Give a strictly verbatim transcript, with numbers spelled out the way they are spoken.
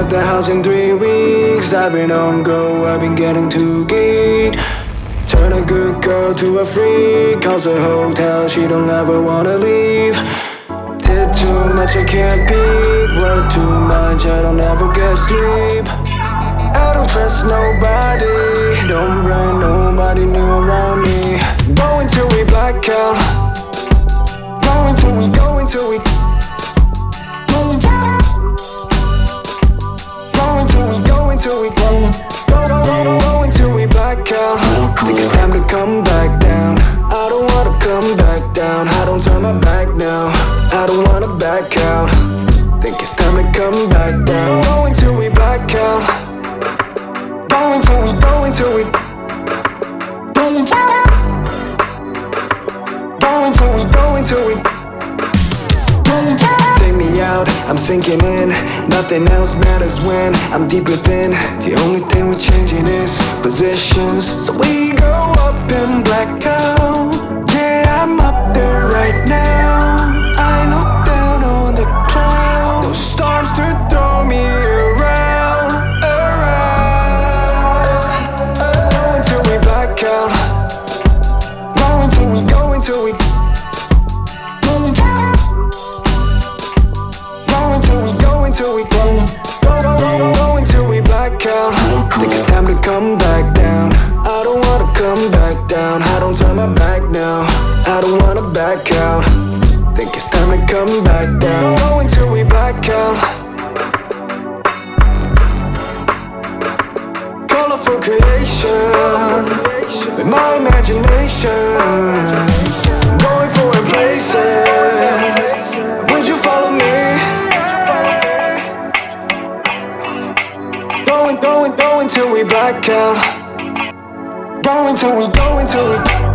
left the house in three weeks. I've been on go, I've been getting too geeked. Turn a good girl to a freak. Calls a hotel, she don't ever wanna leave. Did too much, I can't peek. Work too much, I don't ever get sleep. I don't trust nobody. Don't bring nobody new around me. Going till we black out. Going till we, going till we Going till we, going till we Go, go, go, go, going till we black out. Think it's time to come back down. I don't wanna come back down. I don't turn my back now. I don't wanna back out. Think it's time to come back down. Going till we black out. Going till we, going till we Going till Going till we, going till we Take me out, I'm sinking in. Nothing else matters when I'm deep within. The only thing we're changing is positions. So we go up and black out. Yeah, I'm up there right now. I look down on the clouds. No storms to throw me around, around. Going till we black out. Going till we, going till we Till we go, go, go, go, go until we black out. Think it's time to come back down. I don't wanna come back down. I don't turn my back now. I don't wanna back out. Think it's time to come back down. Go until we black out. Colorful creation with my imagination. Going foreign places. Would you follow me? Going, going, going till we black out. Going till we, going till we